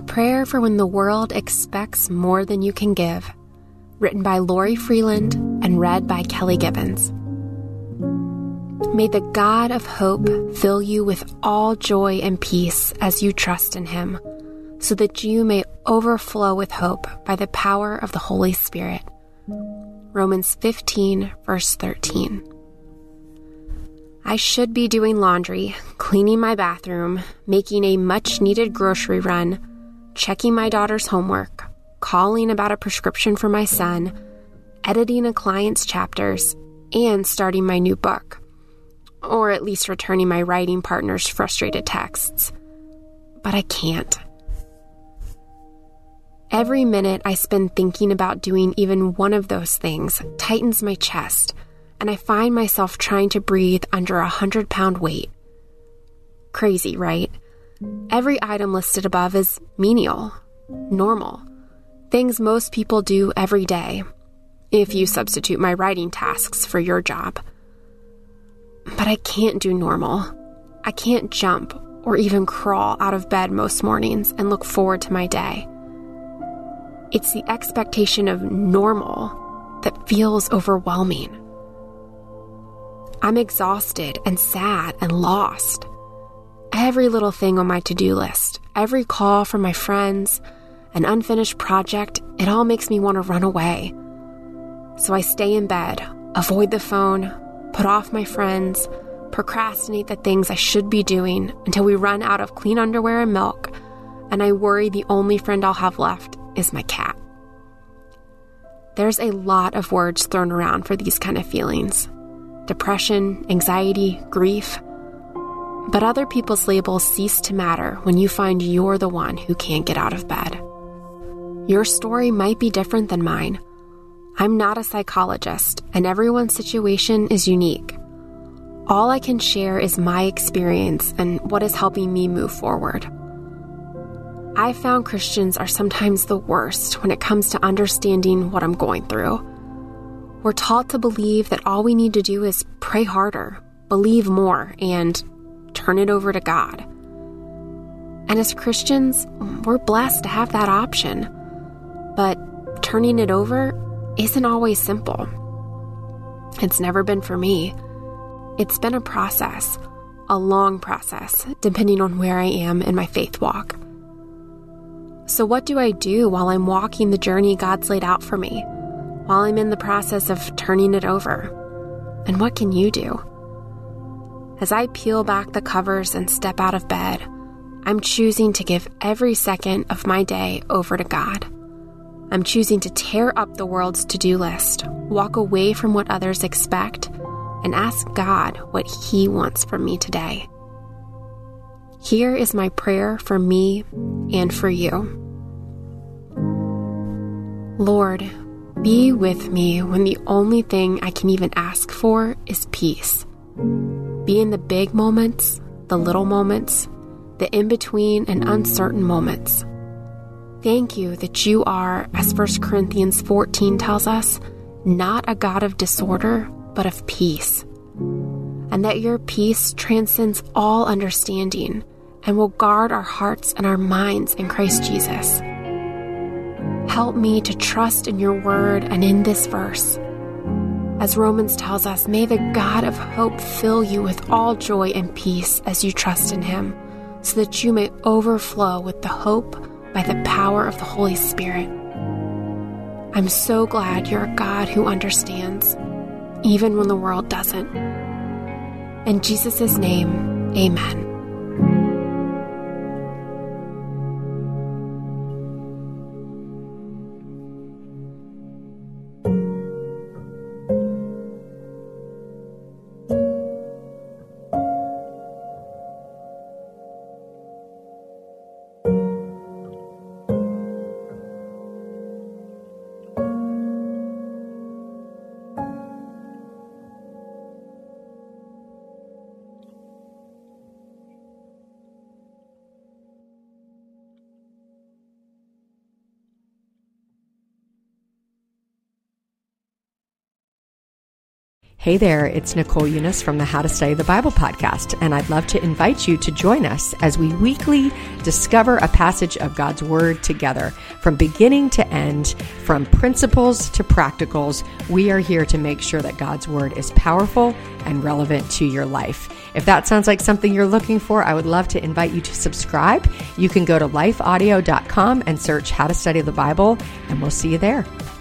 A prayer for when the world expects more than you can give. Written by Lori Freeland and read by Kelly Gibbons. May the God of hope fill you with all joy and peace as you trust in him, so that you may overflow with hope by the power of the Holy Spirit. Romans 15, verse 13. I should be doing laundry, cleaning my bathroom, making a much-needed grocery run, checking my daughter's homework, calling about a prescription for my son, editing a client's chapters, and starting my new book. Or at least returning my writing partner's frustrated texts. But I can't. Every minute I spend thinking about doing even one of those things tightens my chest, and I find myself trying to breathe under 100-pound weight. Crazy, right? Every item listed above is menial, normal, things most people do every day, if you substitute my writing tasks for your job. But I can't do normal. I can't jump or even crawl out of bed most mornings and look forward to my day. It's the expectation of normal that feels overwhelming. I'm exhausted and sad and lost. Every little thing on my to-do list, every call from my friends, an unfinished project, it all makes me want to run away. So I stay in bed, avoid the phone, put off my friends, procrastinate the things I should be doing until we run out of clean underwear and milk, and I worry the only friend I'll have left is my cat. There's a lot of words thrown around for these kind of feelings. Depression, anxiety, grief. But other people's labels cease to matter when you find you're the one who can't get out of bed. Your story might be different than mine. I'm not a psychologist, and everyone's situation is unique. All I can share is my experience and what is helping me move forward. I've found Christians are sometimes the worst when it comes to understanding what I'm going through. We're taught to believe that all we need to do is pray harder, believe more, and turn it over to God. And as Christians, we're blessed to have that option. But turning it over isn't always simple. It's never been for me. It's been a process, a long process, depending on where I am in my faith walk. So what do I do while I'm walking the journey God's laid out for me, while I'm in the process of turning it over? And what can you do? As I peel back the covers and step out of bed, I'm choosing to give every second of my day over to God. I'm choosing to tear up the world's to-do list, walk away from what others expect, and ask God what He wants from me today. Here is my prayer for me and for you. Lord, be with me when the only thing I can even ask for is peace. Be in the big moments, the little moments, the in-between and uncertain moments. Thank you that you are, as 1 Corinthians 14 tells us, not a God of disorder, but of peace. And that your peace transcends all understanding and will guard our hearts and our minds in Christ Jesus. Help me to trust in your word and in this verse. As Romans tells us, may the God of hope fill you with all joy and peace as you trust in him, so that you may overflow with the hope by the power of the Holy Spirit. I'm so glad you're a God who understands, even when the world doesn't. In Jesus' name, amen. Hey there, it's Nicole Eunice from the How to Study the Bible podcast, and I'd love to invite you to join us as we weekly discover a passage of God's Word together. From beginning to end, from principles to practicals, we are here to make sure that God's Word is powerful and relevant to your life. If that sounds like something you're looking for, I would love to invite you to subscribe. You can go to lifeaudio.com and search How to Study the Bible, and we'll see you there.